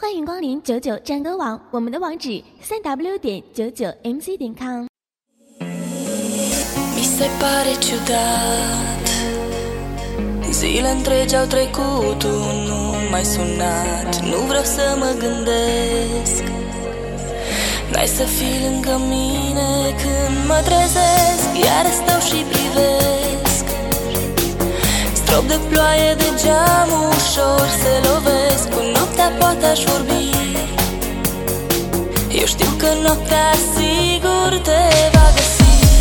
欢迎光临99战歌网，我们的网址3w.99mc.com。 Mi se pare ciudat, zile întregi au trecut, tu nu m-ai sunat. Nu vreau să mă gândesc, n-ai să fii lângă mine când mă trezesc. Iar stau și privesc, strop de ploaie de geam ușor se lovesc. Cu noaptea poate aș vorbi, eu știu că noaptea sigur te va găsi.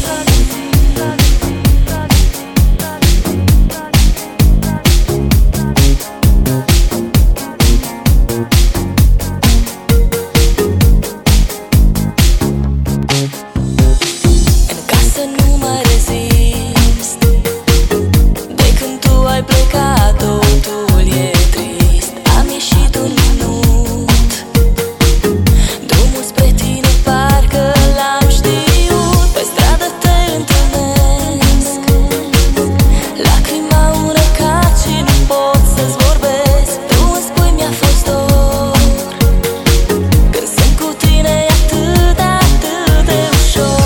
În casă nu mai rezist, de când tu ai plecat totul e trist. Am ieșit un minut, drumul spre tine parcă l-am știut. Pe stradă te întâlnesc, lacrima unecat și nu pot să-ți vorbesc. Tu îmi spui mi-a fost dor, când sunt cu tine e atât, atât de ușor.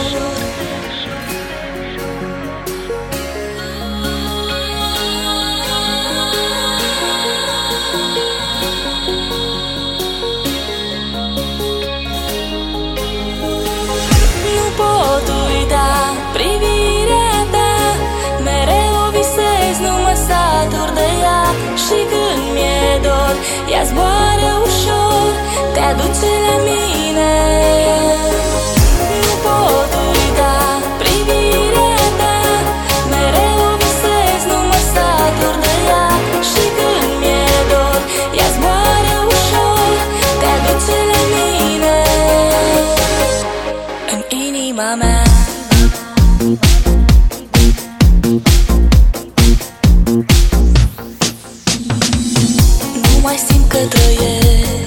Nu pot uita privirea ta, mereu o visez, nu mă satur de ea. Și când mi-e dor, ea zboară ușor, te aduce la mine. Nu pot uita privirea ta, mereu o visez, nu mă satur de ea. Și când mi-e dor, ea zboară ușor, te aduce la mine. În inima mea nu mai simt că trăiesc,